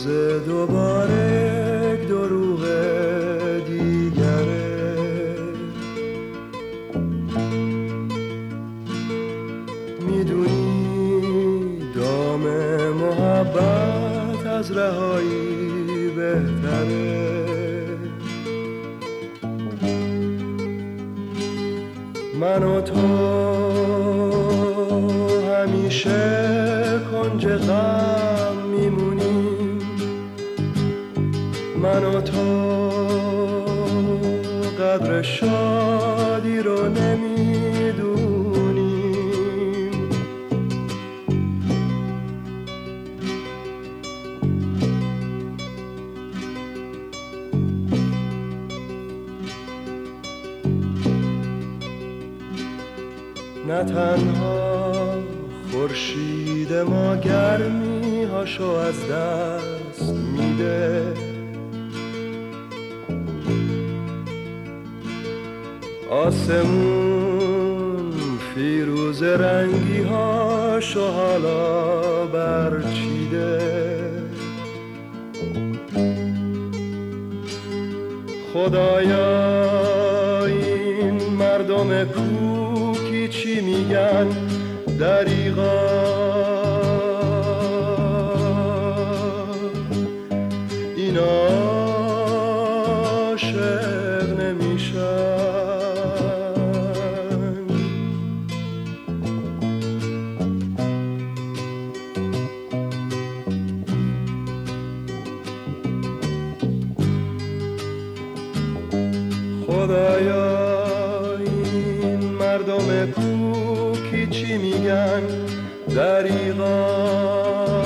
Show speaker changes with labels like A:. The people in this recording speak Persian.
A: روز دوباره یک دروغ دیگره. میدونی دام محبت از رهایی بهتره. من و تو همیشه کنج غم میمونیم. من و تو قدر شادی رو نمیدونیم. نه تنها خورشید ما گرمی هاشو از دست میده، آسمون فیروز رنگی هاشو حالا برچیده. خدایا این مردم کوکی چی میگن؟ دریغا این عاشق نمیشن. خدایا این مردم کوکی چی میگن؟ دریغا